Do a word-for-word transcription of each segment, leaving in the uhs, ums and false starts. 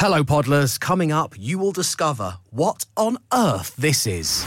Hello, Podlers. Coming up, you will discover what on earth this is.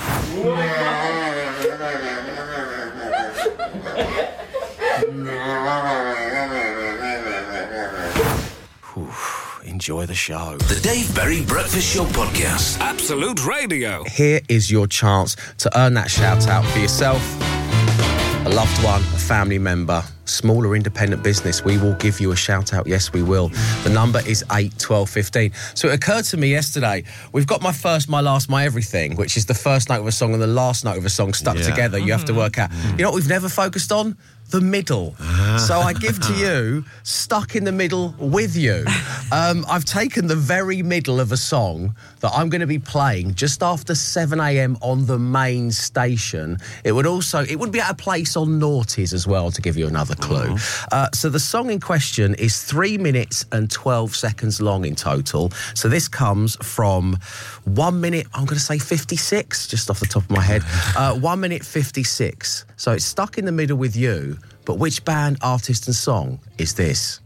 Whew, enjoy the show. The Dave Berry Breakfast Show Podcast. Absolute Radio. Here is your chance to earn that shout out for yourself, a loved one, a family member, small or independent business. We will give you a shout out. Yes, we will. The number is eight twelve fifteen. So it occurred to me yesterday, we've got my first, my last, my everything, which is the first note of a song and the last note of a song stuck Yeah. together. You have to work out. You know what we've never focused on? The middle. So I give to you Stuck in the Middle with You. Um, I've taken the very middle of a song that I'm going to be playing just after seven a.m. on the main station. It would also, it would be at a place on Naughties as well, to give you another clue. Uh, so the song in question is three minutes and twelve seconds long in total. So this comes from one minute, I'm going to say fifty-six, just off the top of my head. Uh, one minute fifty-six. So it's Stuck in the Middle with You. But which band, artist and song is this?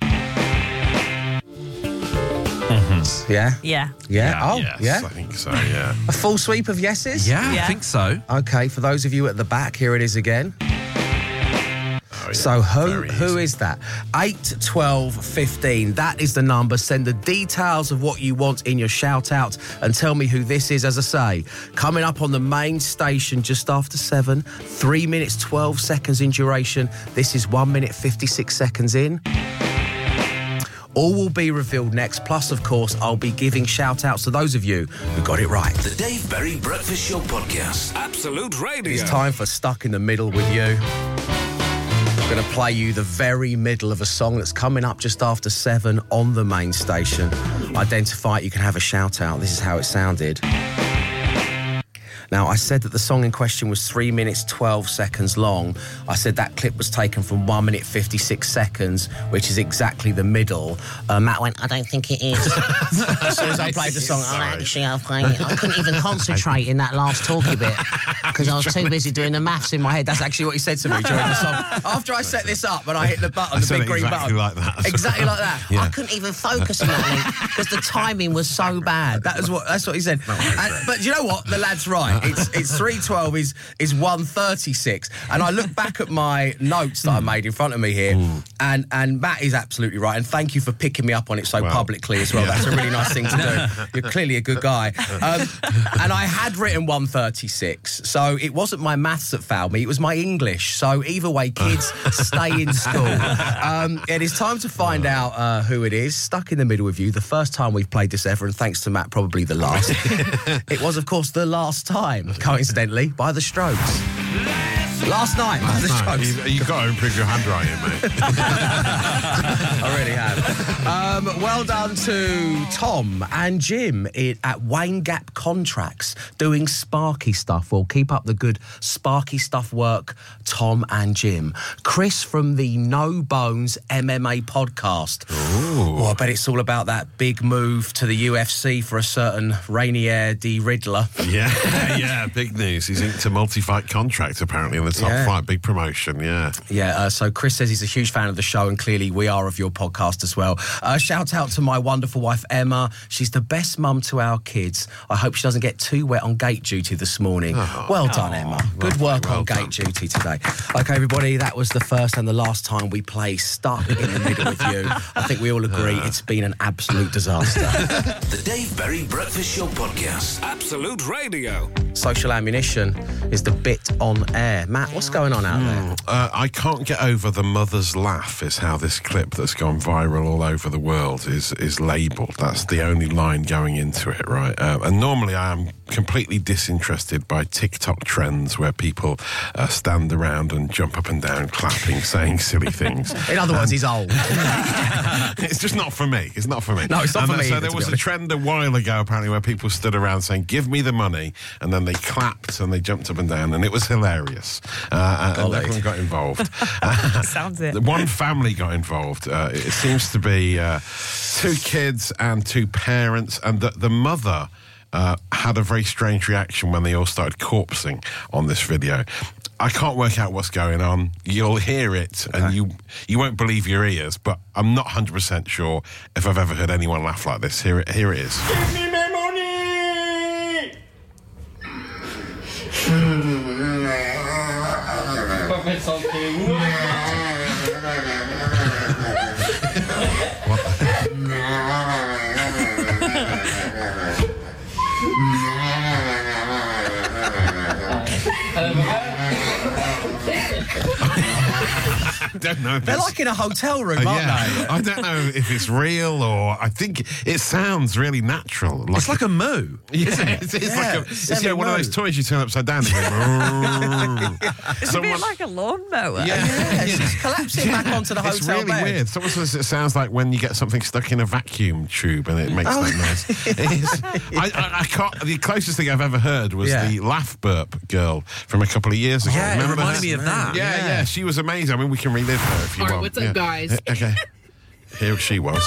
Mm-hmm. Yeah? Yeah. Yeah? Oh, yes, yeah? I think so, yeah. A full sweep of yeses? Yeah, Yeah. I think so. Okay, for those of you at the back, here it is again. Oh, yeah, So who very who easy. is that? eight twelve fifteen. That is the number. Send the details of what you want in your shout out and tell me who this is. As I say, coming up on the main station just after seven, three minutes twelve seconds in duration. This is one minute fifty-six seconds in. All will be revealed next. Plus, of course, I'll be giving shout outs to those of you who got it right. The Dave Berry Breakfast Show Podcast. Absolute Radio. It's time for Stuck in the Middle with You. I'm going to play you the very middle of a song that's coming up just after seven on the main station. Identify it, you can have a shout out. This is how it sounded. Now, I said that the song in question was three minutes, twelve seconds long. I said that clip was taken from one minute, fifty-six seconds, which is exactly the middle. Uh, Matt went, I don't think it is. As soon as I played the song, oh, actually, I've played it. I couldn't even concentrate in that last talky bit because I was too busy doing the maths in my head. That's actually what he said to me during the song. After I set this up and I hit the button, I the said big it green exactly button. like that. Exactly like that. Yeah. I couldn't even focus on that because the timing was so bad. That was what, that's what he said. And, but you know what? The lad's right. It's it's three twelve is is one thirty-six, and I look back at my notes that I made in front of me here, and and Matt is absolutely right. And thank you for picking me up on it so Well, publicly as well. yeah. That's a really nice thing to do. You're clearly a good guy. Um, and I had written one thirty-six, so it wasn't my maths that failed me. It was my English. So either way, kids, stay in school. Um, it is time to find out uh, who it is. Stuck in the Middle with You. The first time we've played this ever, and thanks to Matt, probably the last. It was, of course, the last time, coincidentally, by The Strokes. Last night, by The Strokes. You've, you've got to improve your handwriting, mate. I really have. Um, well done to Tom and Jim in, at Wayne Gap Contracts doing Sparky stuff. Well, keep up the good Sparky stuff work, Tom and Jim. Chris from the No Bones M M A podcast. Oh, I bet it's all about that big move to the U F C for a certain Rainier D. Riddler. Yeah, yeah, big news. He's inked a multi-fight contract, apparently, in the top Yeah. flight. Big promotion, yeah. Yeah, uh, so Chris says he's a huge fan of the show, and clearly we are of your podcast as well. Uh, shout out to my wonderful wife, Emma. She's the best mum to our kids. I hope she doesn't get too wet on gate duty this morning. Oh. Well done, Emma. Good work well on done. gate duty today. OK, everybody, that was the first and the last time we play Stuck in the Middle with You. I think we all agree it's been an absolute disaster. The Dave Berry Breakfast Show Podcast. Absolute Radio. Social ammunition is the bit on air. Matt, what's going on out there? Uh, I can't get over the mother's laugh is how this clip that's gone viral all over the world is is labelled. That's the only line going into it, right? Uh, and normally I am completely disinterested by TikTok trends where people uh, stand around and jump up and down, clapping, saying silly things. In other words, he's old. It's just not for me. It's not for me. No, it's not and for then, me So either, there to was be a honest. trend a while ago, apparently, where people stood around saying, give me the money, and then they clapped and they jumped up and down, and it was hilarious. Uh, and Golly. everyone got involved. Sounds it. One family got involved. Uh, it seems to be uh, two kids and two parents, and the, the mother uh, had a very strange reaction when they all started corpsing on this video. I can't work out what's going on. You'll hear it, Okay. and you you won't believe your ears. But I'm not one hundred percent sure if I've ever heard anyone laugh like this. Here it here it is. Give me my money! Professor King. I don't know. If They're it's- like in a hotel room, Uh, aren't yeah, they? I don't know if it's real or I think it sounds really natural. Like It's like a moo. yeah, it's, it's Yeah, like a, it's you know, one of semi-moo. those toys you turn upside down. And go, It's a bit like a lawnmower. yeah, Yeah, she's collapsing back onto the hotel it's really bed. weird. Someone says it sounds like when you get something stuck in a vacuum tube and it makes Oh. that noise. It is, I, I, I can't. The closest thing I've ever heard was Yeah. the laugh burp girl from a couple of years ago. Yeah, it Remember reminded her? me of that. Yeah, yeah, Yeah. she was amazing. I mean, we can relive her if you All right, want. what's up, Yeah. guys? Uh, Okay, here she was.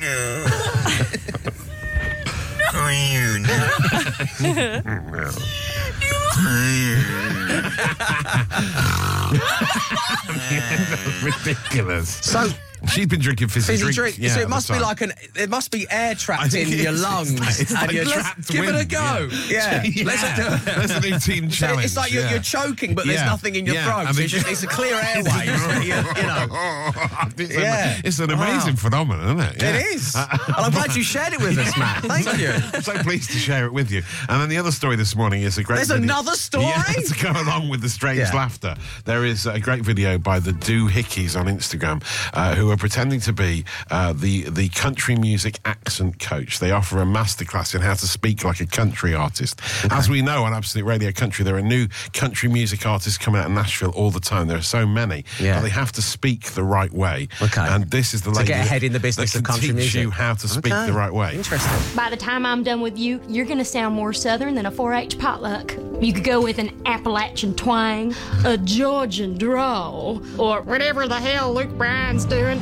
Ridiculous. So, she's been drinking fizzy, fizzy drink. drink. Yeah, so all it the must be time. like an. It must be air I trapped think in it your is. lungs, It's like- it's and like you're trapped give it a wind, go. Yeah, yeah. let's do it. That's a new team So challenge. it's like you're, yeah. you're choking, but there's Yeah. nothing in your Yeah, throat. and So they- it's, just, it's a clear airway. you, you know. it's, Yeah. a, it's an Wow. amazing phenomenon, isn't it? Yeah. It is. and I'm glad you shared it with us, Matt. Thank you. I'm so pleased to share it with you. And then the other story this morning is a great There's video. another story? Yeah, to go along with the strange Yeah. laughter. There is a great video by the Doohickeys on Instagram uh, who are pretending to be uh, the, the country music accent coach. They offer a masterclass in how to speak like a country artist. As we know on Absolute Radio Country, there are new country music artists coming out of Nashville all the time. There are so many. Yeah. But they have to speak the right way. Okay. And this is the To lady get that- ahead in the business that of can country teach music. you how to speak Okay. the right way. Interesting. By the time I'm done with you, you're gonna sound more southern than a four H potluck. You could go with an Appalachian twang, a Georgian drawl, or whatever the hell Luke Bryan's doing.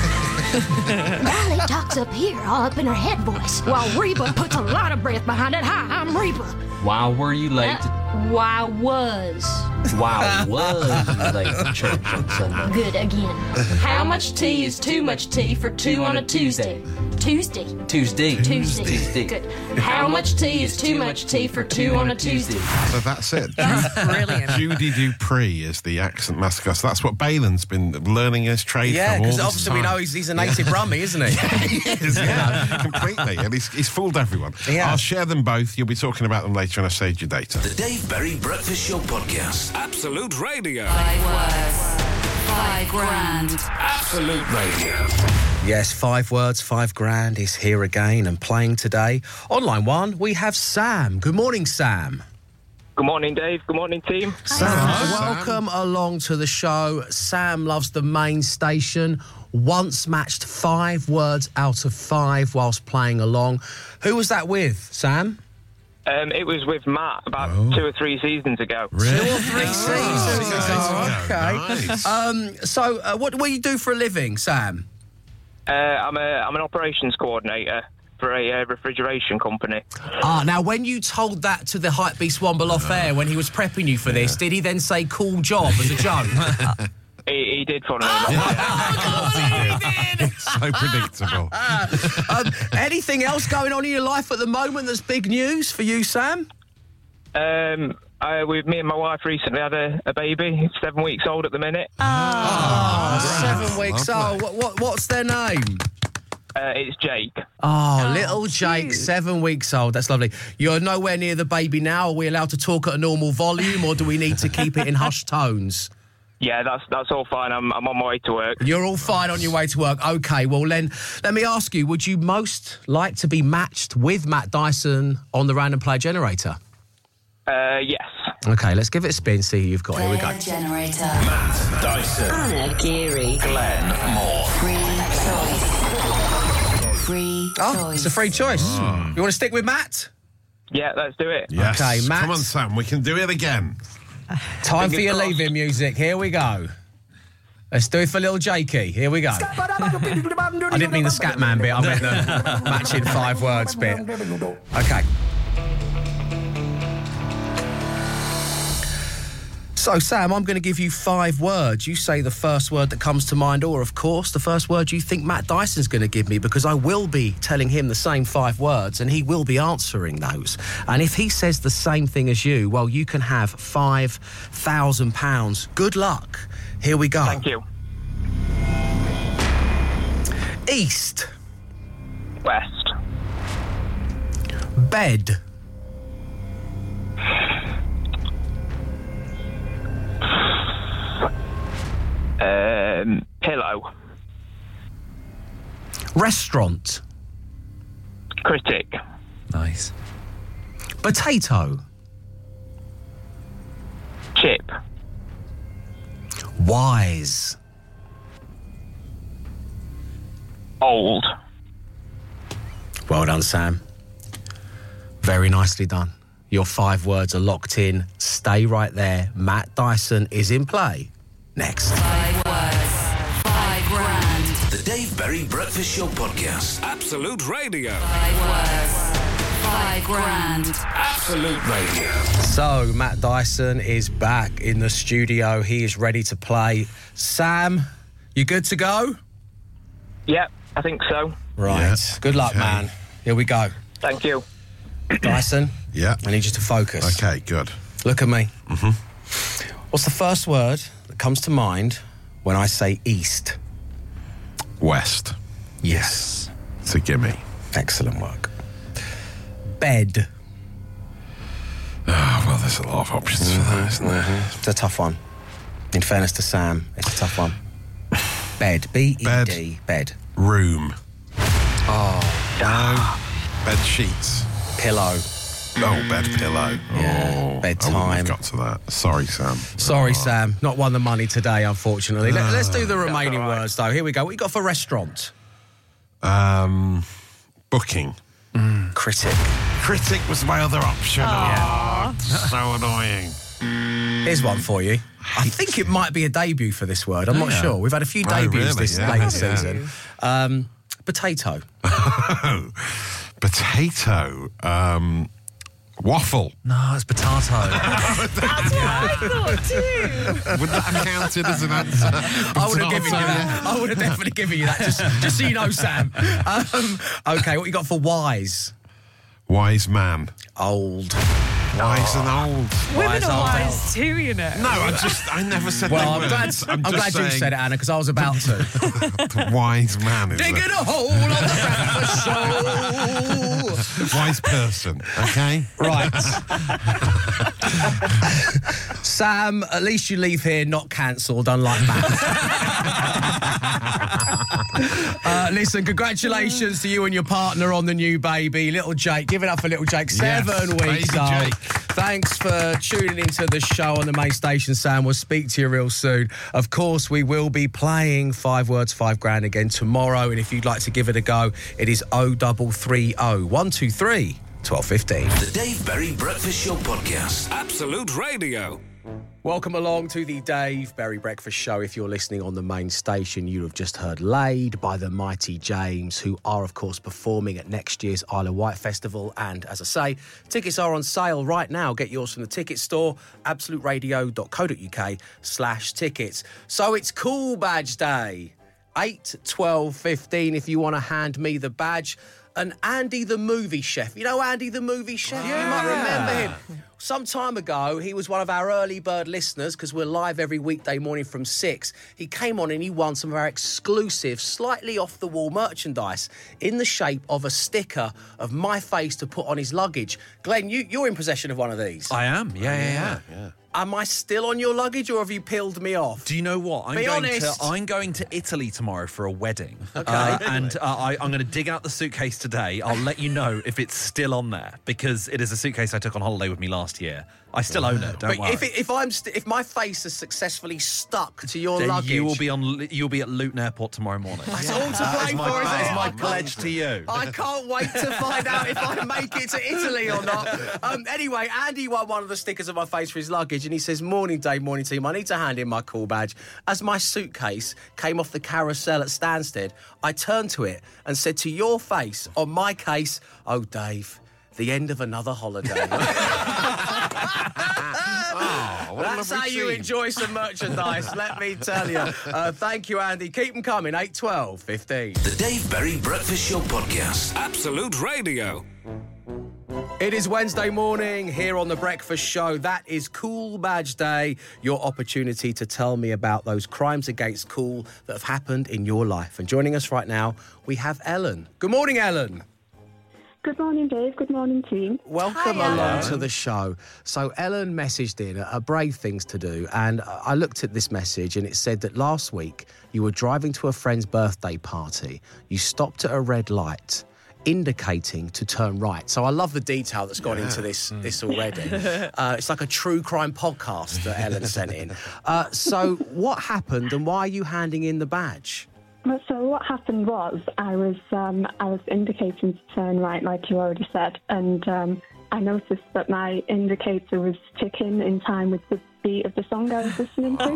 Riley talks up here, all up in her head voice, while Reba puts a lot of breath behind it. Hi, I'm Reba. Why were you late? To, Why was? why was you late to church on Sunday? Good again. How much tea is too much tea for two on a Tuesday? Tuesday. Tuesday. Tuesday. Tuesday. Good. How much tea is too much tea for two on a Tuesday? So that's it. Brilliant. Judy Dupree is the accent masterclass. That's what Balin's been learning his trade Yeah, from all because this obviously we time. know he's, he's a native Brummie, isn't he? He is, yeah, completely. And he's, he's fooled everyone. Yeah. I'll share them both. You'll be talking about them later, and I've saved your data. The Dave Berry Breakfast Show Podcast. Absolute Radio. Five words, five grand. Absolute Radio. Yes, five words, five grand is here again and playing today. On line one, we have Sam. Good morning, Sam. Good morning, Dave. Good morning, team. Sam, welcome along to the show. Sam loves the main station. Once matched five words out of five whilst playing along. Who was that with, Sam? Um, it was with Matt about Oh. two or three seasons ago. Two or three seasons nice. ago. Okay. Nice. Um, so, uh, what, what do you do for a living, Sam? Uh, I'm a I'm an operations coordinator for a uh, refrigeration company. Ah, now, when you told that to the Hypebeast Womble off air when he was prepping you for this, did he then say cool job as a joke? He, he did, funnily enough. So predictable. um, anything else going on in your life at the moment that's big news for you, Sam? Um, I, with me and my wife recently had a, a baby. It's seven weeks old at the minute. Oh, seven weeks Lovely. old. What, what, what's their name? Uh, it's Jake. Oh, little Jake, seven weeks old. That's lovely. You're nowhere near the baby now. Are we allowed to talk at a normal volume, or do we need to keep it in hushed tones? Yeah, that's that's all fine. I'm I'm on my way to work. You're all fine on your way to work. Okay, well, Len, let me ask you, would you most like to be matched with Matt Dyson on the Random Play Generator? Uh, yes. Okay, let's give it a spin, see who you've got. Here we go. Player generator. Matt Dyson. Anna Geary. Glenn Moore. Free choice. Free Oh, choice. it's a free choice. You want to stick with Matt? Yeah, let's do it. Yes. Okay, Matt. Come on, Sam. We can do it again. Time for Fingers your crossed. leaving music. Here we go. Let's do it for little Jakey. Here we go. I didn't mean the scat man bit. I meant the matching five words bit. Okay. So, Sam, I'm going to give you five words. You say the first word that comes to mind, or, of course, the first word you think Matt Dyson's going to give me, because I will be telling him the same five words and he will be answering those. And if he says the same thing as you, well, you can have five thousand pounds. Good luck. Here we go. Thank you. East. West. Bed. Um, pillow. Restaurant. Critic. Nice. Potato. Chip. Wise. Old. Well done, Sam. Very nicely done. Your five words are locked in. Stay right there. Matt Dyson is in play. Next. Five words, five grand. The Dave Berry Breakfast Show Podcast. Absolute Radio. Five words, five grand. Absolute Radio. So, Matt Dyson is back in the studio. He is ready to play. Sam, you good to go? Yep, I think so. Right. Yeah. Good luck, Okay. man. Here we go. Thank you. Dyson, Yeah. I need you to focus. Okay, good. Look at me. Mm-hmm. What's the first word that comes to mind when I say east? West. Yes. It's a gimme. Excellent work. Bed. Oh, well, there's a lot of options for that, isn't there? It's a tough one. In fairness to Sam, it's a tough one. Bed. B E D. Bed. Room. Oh. No. Bed sheets. Pillow. Oh, bed pillow. Yeah, Oh, bedtime. I wouldn't have got to that. Sorry, Sam. Sorry, Oh. Sam. Not won the money today, unfortunately. Let, let's do the remaining all right. words, though. Here we go. What you got for restaurant? Um, booking. Critic. Critic was my other option. Oh, so annoying. Here's one for you. I think it might be a debut for this word. I'm not Yeah. sure. We've had a few Oh, debuts really? this Yeah. latest Yeah. season. Um, potato. Potato. Um, waffle. No, it's potato. That's what I thought too. Would that have counted as an answer? I would have given you that. I would have definitely given you that. Just, just so you know, Sam. Um, okay, what you got for wise? Wise man. Old. Wise and old. Women Wise are old. wise too, you know. No, I just, I never said Well, the I'm glad, words. I'm just glad you saying said it, Anna, because I was about to. the wise man is Digging a a hole on the breakfast show. wise person, okay? Right. Sam, at least you leave here not cancelled, unlike Matt. uh, listen, congratulations to you and your partner on the new baby. Little Jake. Give it up for little Jake. Seven Yes, weeks baby old. Jake. Thanks for tuning into the show on the main station, Sam. We'll speak to you real soon. Of course, we will be playing Five Words, Five Grand again tomorrow. And if you'd like to give it a go, it is oh double three oh, one two three, twelve fifteen. The Dave Berry Breakfast Show Podcast. Absolute Radio. Welcome along to the Dave Berry Breakfast Show. If you're listening on the main station, you have just heard Laid by the Mighty James, who are, of course, performing at next year's Isle of Wight Festival. And as I say, tickets are on sale right now. Get yours from the ticket store, absoluteradio.co.uk slash tickets. So it's Cool Badge Day. eight, twelve, fifteen if you want to hand me the badge. And Andy the Movie Chef. You know Andy the Movie Chef? You might remember him. Some time ago, he was one of our early bird listeners because we're live every weekday morning from six. He came on and he won some of our exclusive, slightly off-the-wall merchandise in the shape of a sticker of my face to put on his luggage. Glenn, you, you're in possession of one of these. I am. Yeah, yeah, yeah. Yeah. Am I still on your luggage or have you peeled me off? Do you know what? I'm Be going honest. to I'm going to Italy tomorrow for a wedding. Okay. Uh, and uh, I, I'm going to dig out the suitcase today. I'll let you know if it's still on there because it is a suitcase I took on holiday with me last year. I still own it. Don't But worry. if, it, if I'm st- if my face is successfully stuck to your Then luggage, you will be on. You'll be at Luton Airport tomorrow morning. That's all to That play is my, for, that isn't is it? my pledge to you. I can't wait to find out if I make it to Italy or not. Um, anyway, Andy won one of the stickers of my face for his luggage, and he says, "Morning, Dave, morning team. I need to hand in my call badge." As my suitcase came off the carousel at Stansted, I turned to it and said to your face on my case, "Oh, Dave, the end of another holiday." Oh, what a That's lovely how you scene. enjoy some merchandise, let me tell you. Uh, thank you, Andy. Keep them coming, eight, twelve, fifteen. The Dave Berry Breakfast Show Podcast. Absolute Radio. It is Wednesday morning here on The Breakfast Show. That is Cool Badge Day, your opportunity to tell me about those crimes against cool that have happened in your life. And joining us right now, we have Ellen. Good morning, Ellen. Good morning, Dave. Good morning, team. Welcome Hi, along Ellen. to the show. So Ellen messaged in a brave things to do, and I looked at this message and it said that last week you were driving to a friend's birthday party. You stopped at a red light, indicating to turn right. So I love the detail that's gone Yeah. into this this already. uh, it's like a true crime podcast that Ellen sent in. Uh, so what happened and why are you handing in the badge? Well, so what happened was I was um, I was indicating to turn right, like you already said, and um, I noticed that my indicator was ticking in time with the beat of the song I was listening to.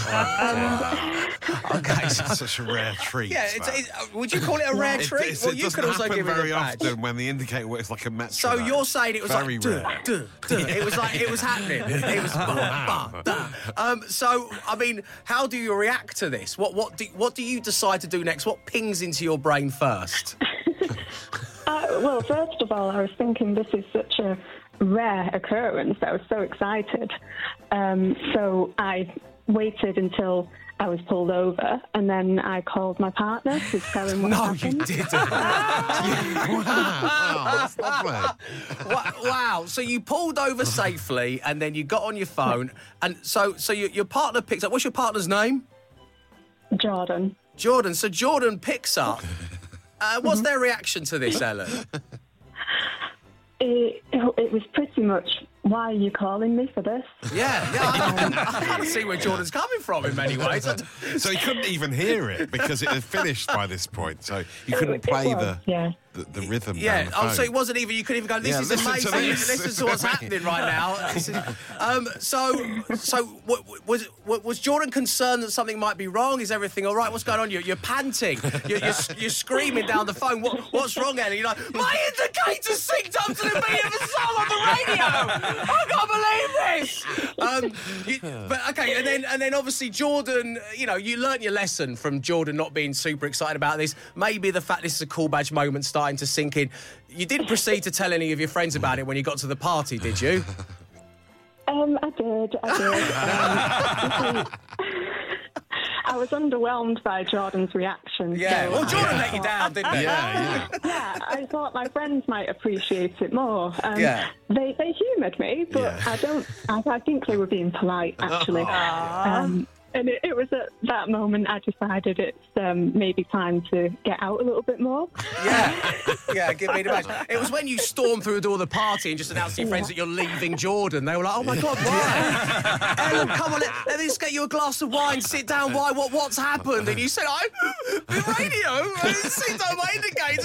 Oh, okay, That's such a rare treat. Yeah, it's, that. it's, uh, would you call it a rare It- treat? it's- Well, it you doesn't could also happen give it very a badge. often when the indicator works like a metronome. So you're saying it was Very like, duh, rare. duh, duh. It was like, it was happening. It was, bah, bah, duh. Um, so, I mean, how do you react to this? What, what, do, what do you decide to do next? What pings into your brain first? Uh, well, first of all, I was thinking this is such a rare occurrence. I was so excited. Um, so I waited until I was pulled over, and then I called my partner to tell him what No, happened. you didn't. Wow, that's lovely. Wa- Wow. So you pulled over safely, and then you got on your phone, and so so your, your partner picks up. What's your partner's name? Jordan. Jordan. So Jordan picks up. Uh, what's their reaction to this, Ellen? It, it was pretty much, why are you calling me for this? Yeah, yeah, I can, I can see where Jordan's coming from in many ways. So he couldn't even hear it because it had finished by this point. So you couldn't It play was, the, yeah. the the rhythm. Yeah. down the Oh, phone. so it wasn't even. You couldn't even go. This Yeah, is listen to amazing. this. Listen to what's happening right now. This is- um. So, so what, was was Jordan concerned that something might be wrong? Is everything all right? What's going on? You're, you're panting. You're, you're, you're screaming down the phone. What, what's wrong, Ellen? You're like, my indicator's synced up to the beat of the song on the radio. I can't believe this. Um. you- but okay, and then and then obviously Jordan. You know, you learnt your lesson from Jordan not being super excited about this. Maybe the fact this is a cool badge moment starting to sink in. You didn't proceed to tell any of your friends about it when you got to the party, did you? Um, I did, I did. Um, I was underwhelmed by Jordan's reaction. Yeah, so well, Jordan I let you down, didn't he? Yeah, yeah. Yeah, I thought my friends might appreciate it more. Um, Yeah. They they humoured me, but Yeah. I don't. I, I think they were being polite, actually. Um, and it, it was at that moment I decided it's um, maybe time to get out a little bit more. Yeah, yeah, give me the badge. It was when you stormed through the door of the party and just announced to your friends that you're leaving Jordan. They were like, oh my God, why? Ellen, come on, let, let me just get you a glass of wine, sit down, why, what, what's happened? And you said, I, the radio, I synced on my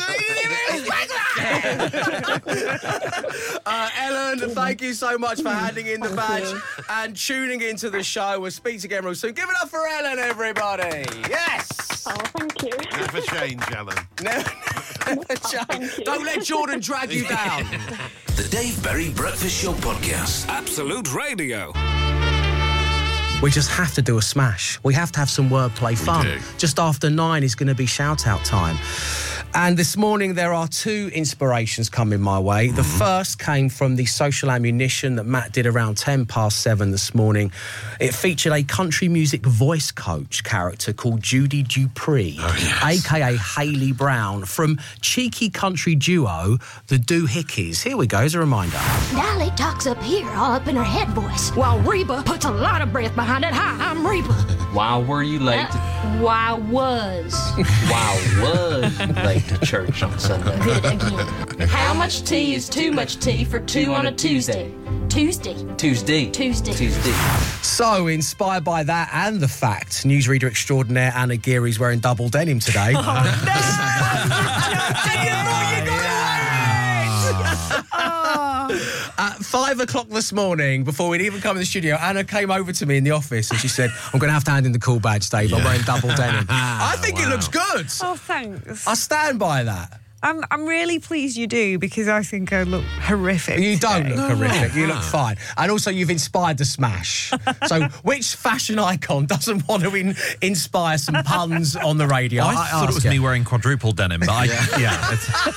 indicator. uh, Ellen, thank you so much for handing in the badge and tuning into the show. We'll speak again real soon. Give it up for Ellen, everybody. Yes. Oh, thank you. Never change, Ellen. Never, never change. Don't let Jordan drag you down. The Dave Berry Breakfast Show Podcast. Absolute Radio. We just have to do a smash. We have to have some wordplay fun. do. Just after nine is going to be shout-out time. And this morning there are two inspirations coming my way. The first came from the social ammunition that Matt did around ten past seven this morning. It featured a country music voice coach character called Judy Dupree, Oh, yes. a k a. Hayley Brown, from cheeky country duo The Doohickeys. Here we go, as a reminder. Dolly talks up here, all up in her head voice, while Reba puts a lot of breath behind it. Hi, I'm Reba. Why were you late? To, Uh, why was? why was you late to church on Sunday? Good again. How much tea is too much tea for two on a Tuesday? Tuesday. Tuesday. Tuesday. Tuesday. So, inspired by that and the fact, newsreader extraordinaire Anna Geary's wearing double denim today. At five o'clock this morning, before we'd even come in the studio, Anna came over to me in the office and she said, I'm going to have to hand in the cool badge, Dave. I'm wearing double denim. I think it looks good. Oh, thanks. I stand by that. I'm I'm really pleased you do because I think I look horrific. You don't today. look horrific. You look fine. And also, you've inspired the smash. So, which fashion icon doesn't want to in, inspire some puns on the radio? I, thought it was you. me wearing quadruple denim, but I, yeah. yeah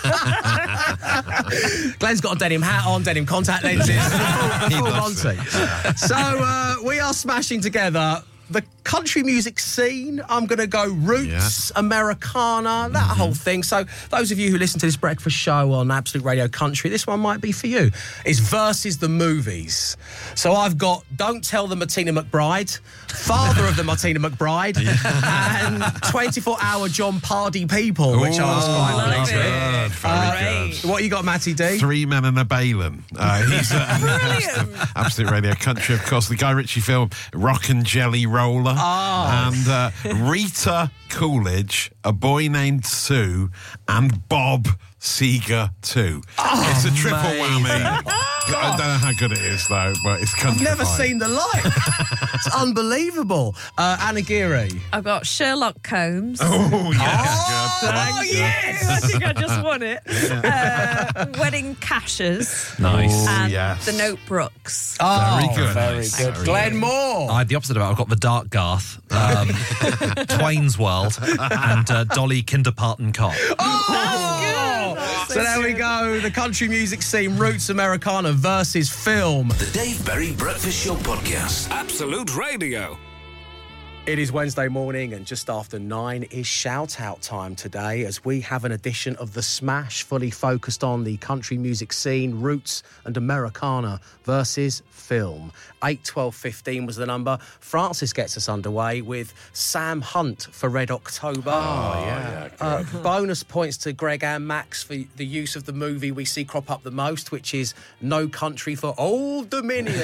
it's... Glenn's got a denim hat on, denim contact lenses. full full Monty. So, uh, we are smashing together the country music scene. I'm going to go roots, yeah. Americana, that mm-hmm. whole thing. So those of you who listen to this breakfast show on Absolute Radio Country, this one might be for you. It's versus the movies. So I've got Don't Tell the Martina McBride, Father of the Martina McBride, yeah. and twenty-four hour John Pardy People, which Ooh, I was quite very pleased with. good, very Uh, good. What you got, Matty D? Three Men and a Balin. Uh, he's uh, Brilliant. Absolute Radio Country, of course. The Guy Ritchie film Rock and Jelly Roller. Oh. And uh, Rita Coolidge, A Boy Named Sue, and Bob Seger too. Oh, it's a triple amazing. whammy. I don't know how good it is though, but it's country. I've never seen the like. It's unbelievable. Uh, Anna Geary. I've got Sherlock Holmes. Oh, yeah. Oh, good. oh, Good. yes. I think I just won it. Uh, Wedding Cashers. Nice. Oh, And yes. The Notebooks. Oh, Very good. Very Nice. good. Very Glenn good. Moore. I had the opposite of it. I've got The Dark Garth, um, Twain's World, and uh, Dolly Kinderparten Cop. Oh! That's So so there we good. go. The country music scene, Roots Americana versus film. The Dave Berry Breakfast Show Podcast. Absolute Radio. It is Wednesday morning and just after nine is shout out time today as we have an edition of The Smash fully focused on the country music scene, Roots and Americana versus film. eight twelve fifteen was the number. Francis gets us underway with Sam Hunt for Red October. Oh, yeah. Uh, bonus points to Greg and Max for the use of the movie we see crop up the most, which is No Country for Old Dominion.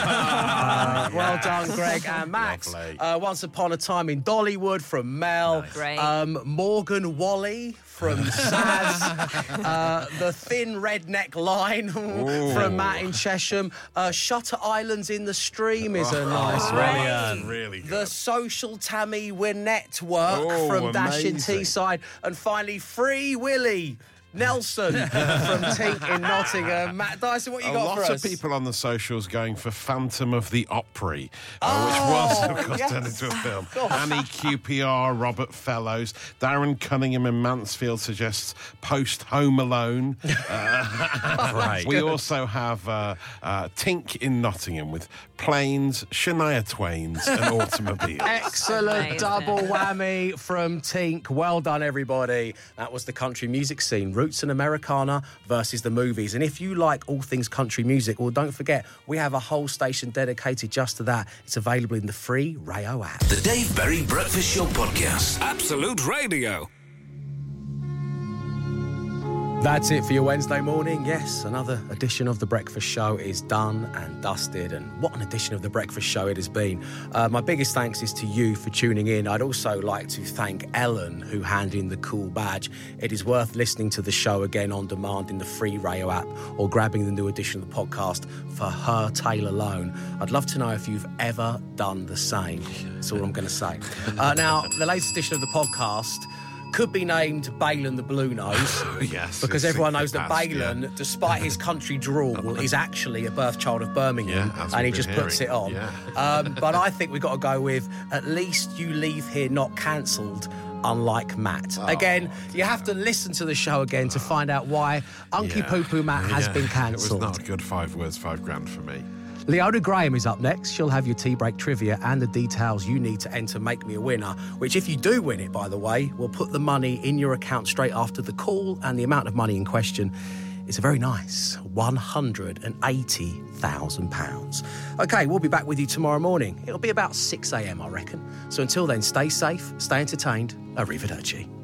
uh, well done, Greg and Max. Uh, once upon a time in Dollywood from Mel. Nice. Great. Um, Morgan Wally from Saz. uh, the Thin Redneck Line from Matt in Chesham. Uh, Shutter Islands in the Stream is a nice one. Brilliant. Really good. The Social Tammy Wynette work Oh, from Dash in amazing. Teesside. And finally, Free Willy Nelson from Tink in Nottingham. Matt Dyson, what you a got lot for of us? people on the socials going for Phantom of the Opry, uh, Oh, which was, of course, yes. turned into a film. Gosh. Annie Q P R, Robert Fellows, Darren Cunningham in Mansfield suggests post Home Alone. Uh, Right. We also have uh, uh, Tink in Nottingham with Planes, Shania Twain's, and Automobiles. Excellent Amazing. double whammy from Tink. Well done, everybody. That was the country music scene, Roots and Americana versus the movies. And if you like all things country music, well, don't forget, we have a whole station dedicated just to that. It's available in the free Rayo app. The Dave Berry Breakfast Show Podcast. Absolute Radio. That's it for your Wednesday morning. Yes, another edition of The Breakfast Show is done and dusted. And what an edition of The Breakfast Show it has been. Uh, my biggest thanks is to you for tuning in. I'd also like to thank Ellen, who handed in the cool badge. It is worth listening to the show again on demand in the free Rayo app or grabbing the new edition of the podcast for her tale alone. I'd love to know if you've ever done the same. That's all I'm going to say. Uh, now, the latest edition of the podcast could be named Balin the Blue Nose. Yes. Because it's everyone the knows that past, Balin, yeah. despite his country drawl, is actually a birth child of Birmingham, Yeah, as and he we've just been puts hearing. it on. Yeah. Um, but I think we've got to go with At Least You Leave Here Not Cancelled, unlike Matt. Oh, again, you have to listen to the show again to find out why Unky Yeah. Poo Poo Matt has Yeah. been It was cancelled. not a good five words, five grand for me. Leona Graham is up next. She'll have your tea break trivia and the details you need to enter Make Me a Winner, which if you do win it, by the way, will put the money in your account straight after the call, and the amount of money in question is a very nice one hundred eighty thousand pounds. OK, we'll be back with you tomorrow morning. It'll be about six a.m, I reckon. So until then, stay safe, stay entertained. Arrivederci.